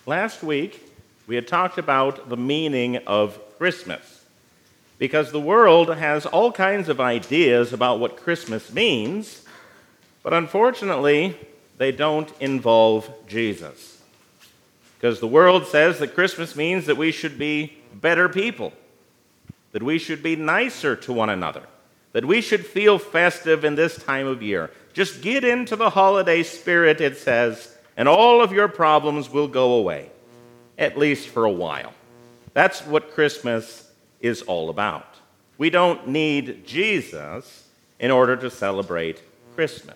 Last week, we had talked about the meaning of Christmas, because the world has all kinds of ideas about what Christmas means, but unfortunately, they don't involve Jesus. Because the world says that Christmas means that we should be better people, that we should be nicer to one another, that we should feel festive in this time of year. Just get into the holiday spirit, it says, and all of your problems will go away, at least for a while. That's what Christmas is all about. We don't need Jesus in order to celebrate Christmas.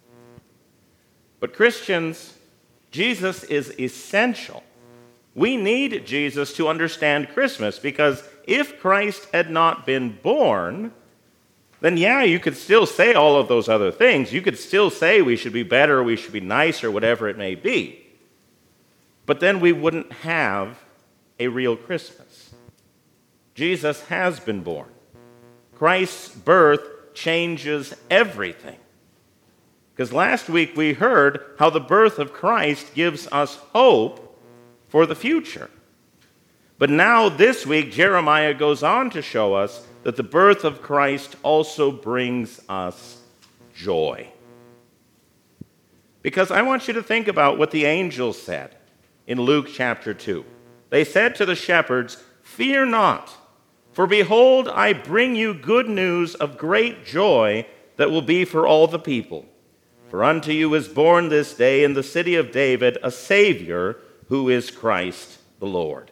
But Christians, Jesus is essential. We need Jesus to understand Christmas, because if Christ had not been born, then yeah, you could still say all of those other things. You could still say we should be better, we should be nicer, whatever it may be. But then we wouldn't have a real Christmas. Jesus has been born. Christ's birth changes everything. Because last week we heard how the birth of Christ gives us hope for the future. But now this week, Jeremiah goes on to show us that the birth of Christ also brings us joy. Because I want you to think about what the angels said in Luke chapter 2. They said to the shepherds, "Fear not, for behold, I bring you good news of great joy that will be for all the people. For unto you is born this day in the city of David a Savior, who is Christ the Lord."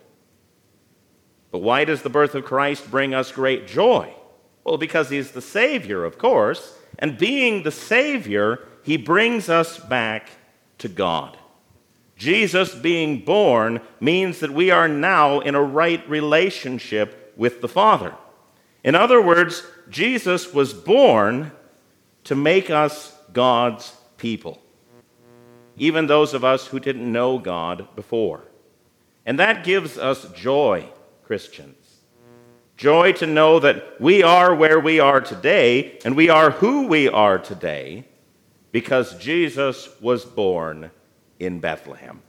But why does the birth of Christ bring us great joy? Well, because he's the Savior, of course, and being the Savior, he brings us back to God. Jesus being born means that we are now in a right relationship with the Father. In other words, Jesus was born to make us God's people, even those of us who didn't know God before. And that gives us joy, Christians. Joy to know that we are where we are today, and we are who we are today, because Jesus was born in Bethlehem.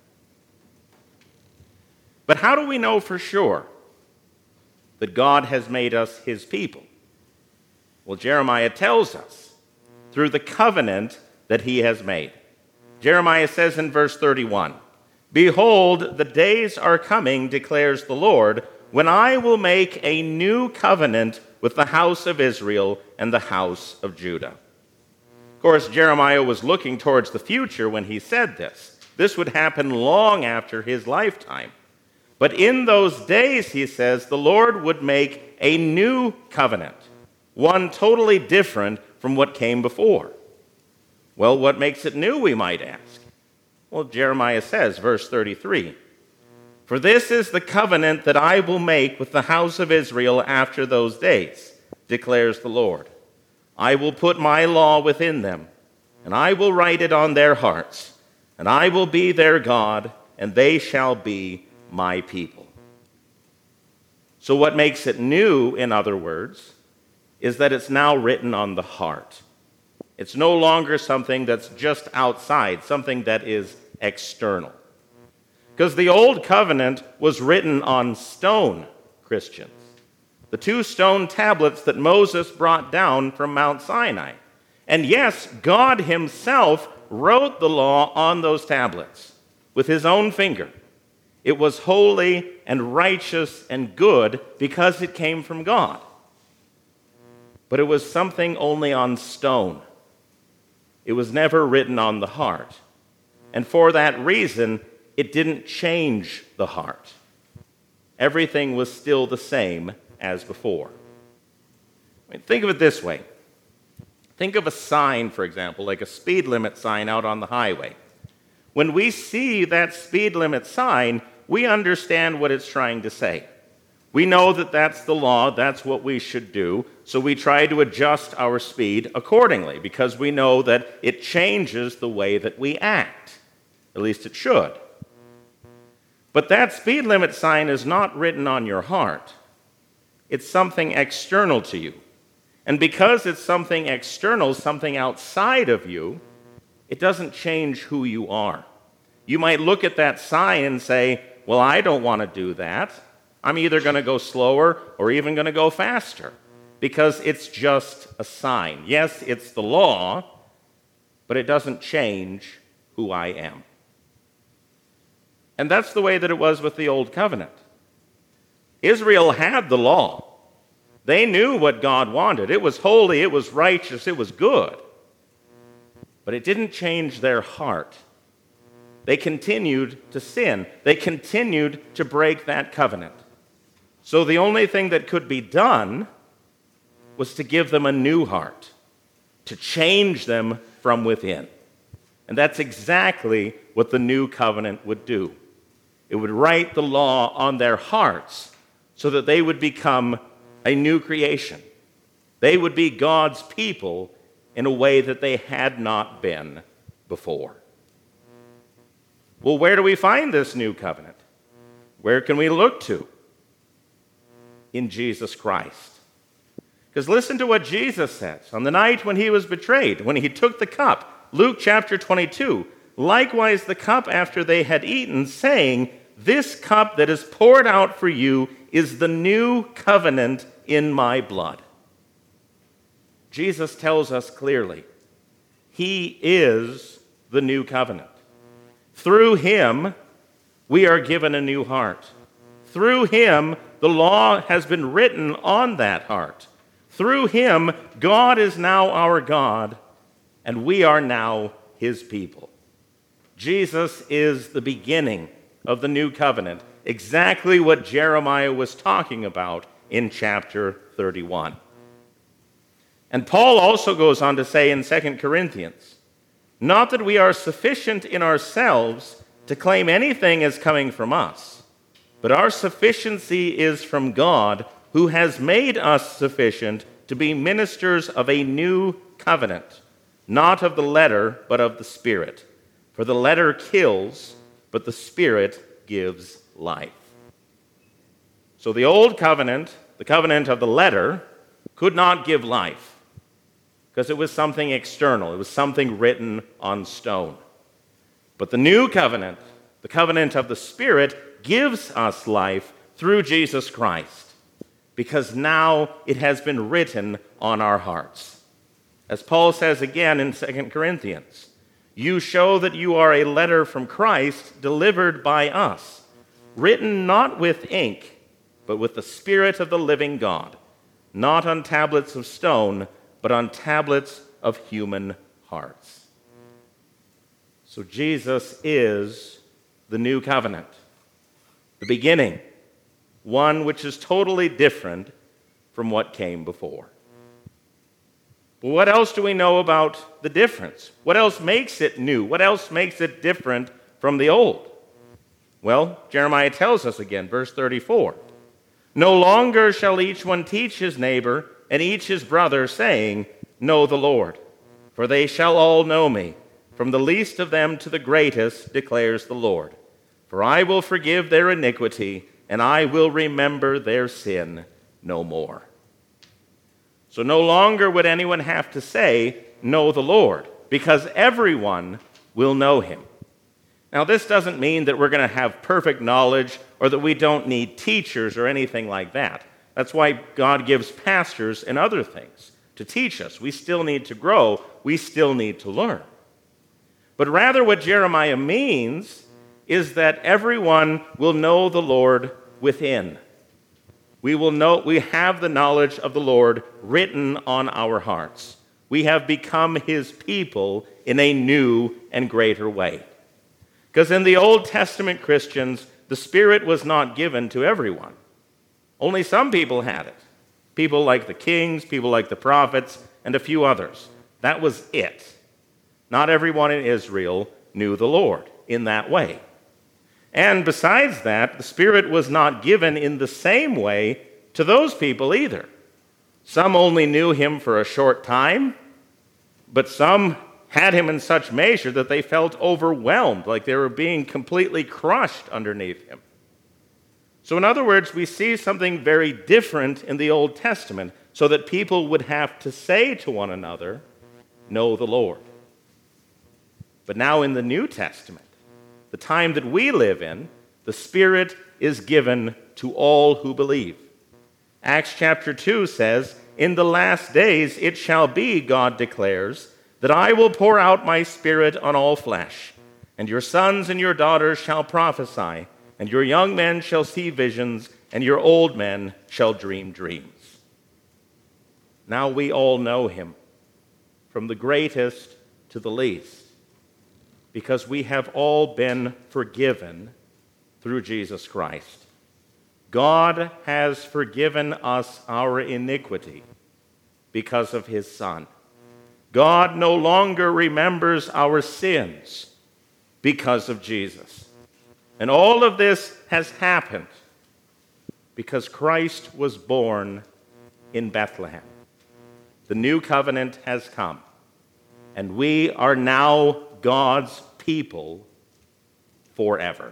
But how do we know for sure that God has made us his people? Well, Jeremiah tells us through the covenant that he has made. Jeremiah says in verse 31, "Behold, the days are coming, declares the Lord, when I will make a new covenant with the house of Israel and the house of Judah." Of course, Jeremiah was looking towards the future when he said this. This would happen long after his lifetime. But in those days, he says, the Lord would make a new covenant, one totally different from what came before. Well, what makes it new, we might ask? Well, Jeremiah says, verse 33, "For this is the covenant that I will make with the house of Israel after those days, declares the Lord. I will put my law within them, and I will write it on their hearts, and I will be their God, and they shall be my people." So what makes it new, in other words, is that it's now written on the heart. It's no longer something that's just outside, something that is external. Because the old covenant was written on stone, Christians. The 2 stone tablets that Moses brought down from Mount Sinai. And yes, God himself wrote the law on those tablets with his own finger. It was holy and righteous and good because it came from God. But it was something only on stone. It was never written on the heart. And for that reason, it didn't change the heart. Everything was still the same as before. Think of it this way. Think of a sign, for example, like a speed limit sign out on the highway. When we see that speed limit sign, we understand what it's trying to say. We know that that's the law, that's what we should do, so we try to adjust our speed accordingly because we know that it changes the way that we act. At least it should. But that speed limit sign is not written on your heart. It's something external to you. And because it's something external, something outside of you, it doesn't change who you are. You might look at that sign and say, well, I don't want to do that. I'm either going to go slower or even going to go faster because it's just a sign. Yes, it's the law, but it doesn't change who I am. And that's the way that it was with the Old Covenant. Israel had the law. They knew what God wanted. It was holy, it was righteous, it was good. But it didn't change their heart. They continued to sin. They continued to break that covenant. So the only thing that could be done was to give them a new heart, to change them from within. And that's exactly what the new covenant would do. It would write the law on their hearts so that they would become a new creation. They would be God's people in a way that they had not been before. Well, where do we find this new covenant? Where can we look to? In Jesus Christ. Because listen to what Jesus says. On the night when he was betrayed, when he took the cup, Luke chapter 22, likewise the cup after they had eaten, saying, this cup that is poured out for you is the new covenant in my blood. Jesus tells us clearly, he is the new covenant. Through him, we are given a new heart. Through him, the law has been written on that heart. Through him, God is now our God, and we are now his people. Jesus is the beginning of the new covenant, exactly what Jeremiah was talking about in chapter 31. And Paul also goes on to say in 2 Corinthians, not that we are sufficient in ourselves to claim anything as coming from us, but our sufficiency is from God, who has made us sufficient to be ministers of a new covenant, not of the letter, but of the Spirit. For the letter kills, but the Spirit gives life. So the old covenant, the covenant of the letter, could not give life because it was something external. It was something written on stone. But the new covenant, the covenant of the Spirit, gives us life through Jesus Christ because now it has been written on our hearts. As Paul says again in 2 Corinthians, you show that you are a letter from Christ delivered by us, written not with ink, but with the Spirit of the living God, not on tablets of stone, but on tablets of human hearts. So Jesus is the new covenant, the beginning, one which is totally different from what came before. But what else do we know about the difference? What else makes it new? What else makes it different from the old? Well, Jeremiah tells us again, verse 34. No longer shall each one teach his neighbor and each his brother, saying, know the Lord, for they shall all know me, from the least of them to the greatest, declares the Lord. For I will forgive their iniquity, and I will remember their sin no more. So no longer would anyone have to say, know the Lord, because everyone will know him. Now, this doesn't mean that we're going to have perfect knowledge or that we don't need teachers or anything like that. That's why God gives pastors and other things to teach us. We still need to grow. We still need to learn. But rather what Jeremiah means is that everyone will know the Lord within. We have the knowledge of the Lord written on our hearts. We have become his people in a new and greater way. Because in the Old Testament Christians, the Spirit was not given to everyone. Only some people had it. People like the kings, people like the prophets, and a few others. That was it. Not everyone in Israel knew the Lord in that way. And besides that, the Spirit was not given in the same way to those people either. Some only knew him for a short time, but some had him in such measure that they felt overwhelmed, like they were being completely crushed underneath him. So in other words, we see something very different in the Old Testament, so that people would have to say to one another, know the Lord. But now in the New Testament, the time that we live in, the Spirit is given to all who believe. Acts chapter 2 says, "In the last days it shall be, God declares, that I will pour out my Spirit on all flesh, and your sons and your daughters shall prophesy, and your young men shall see visions, and your old men shall dream dreams." Now we all know him, from the greatest to the least, because we have all been forgiven through Jesus Christ. God has forgiven us our iniquity because of his Son. God no longer remembers our sins because of Jesus. And all of this has happened because Christ was born in Bethlehem. The new covenant has come, and we are now God's people forever.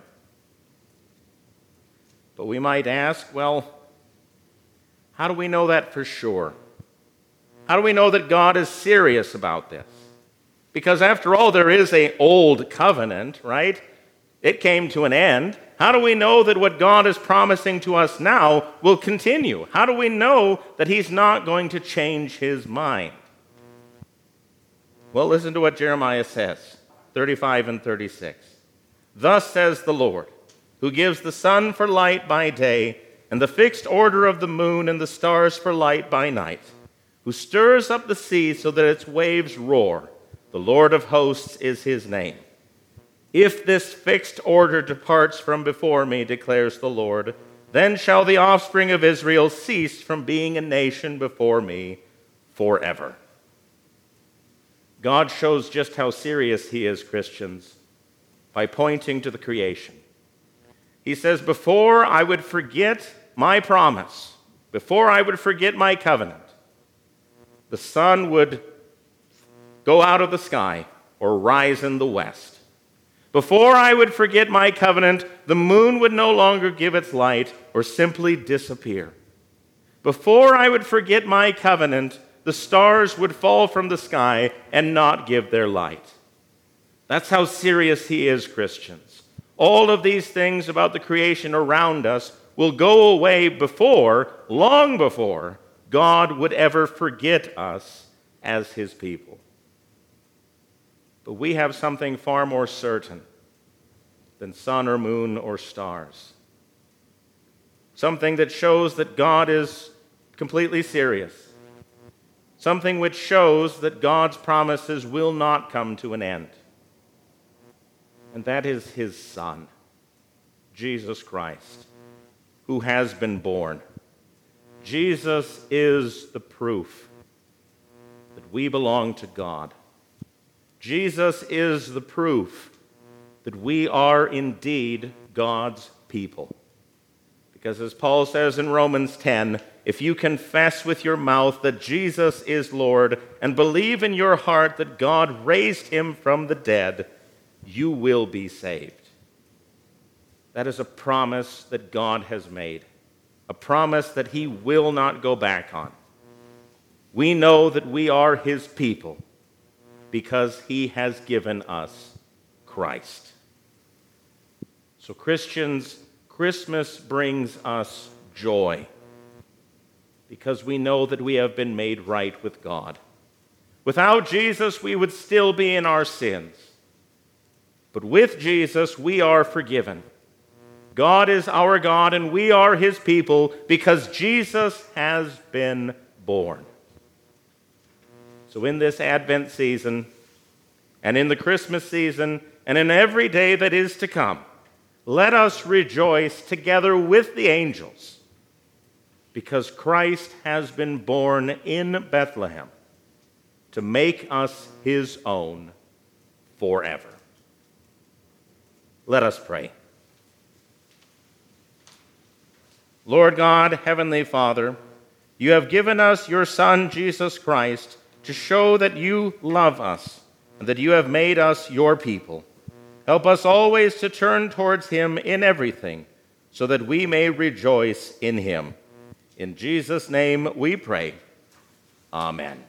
But we might ask, well, how do we know that for sure? How do we know that God is serious about this? Because after all, there is an old covenant, right? It came to an end. How do we know that what God is promising to us now will continue? How do we know that he's not going to change his mind? Well, listen to what Jeremiah says, 35 and 36. "Thus says the Lord, who gives the sun for light by day, and the fixed order of the moon and the stars for light by night, who stirs up the sea so that its waves roar. The Lord of hosts is his name. If this fixed order departs from before me, declares the Lord, then shall the offspring of Israel cease from being a nation before me forever." God shows just how serious he is, Christians, by pointing to the creation. He says, before I would forget my promise, before I would forget my covenant, the sun would go out of the sky or rise in the west. Before I would forget my covenant, the moon would no longer give its light or simply disappear. Before I would forget my covenant, the stars would fall from the sky and not give their light. That's how serious he is, Christians. All of these things about the creation around us will go away before, long before, God would ever forget us as his people. But we have something far more certain than sun or moon or stars. Something that shows that God is completely serious. Something which shows that God's promises will not come to an end. And that is his Son, Jesus Christ, who has been born. Jesus is the proof that we belong to God. Jesus is the proof that we are indeed God's people. Because as Paul says in Romans 10, if you confess with your mouth that Jesus is Lord and believe in your heart that God raised him from the dead, you will be saved. That is a promise that God has made. A promise that he will not go back on. We know that we are his people because he has given us Christ. So Christians, Christmas brings us joy because we know that we have been made right with God. Without Jesus, we would still be in our sins. But with Jesus, we are forgiven. God is our God, and we are his people because Jesus has been born. So in this Advent season, and in the Christmas season, and in every day that is to come, let us rejoice together with the angels because Christ has been born in Bethlehem to make us his own forever. Let us pray. Lord God, Heavenly Father, you have given us your Son, Jesus Christ, to show that you love us and that you have made us your people. Help us always to turn towards him in everything so that we may rejoice in him. In Jesus' name we pray. Amen.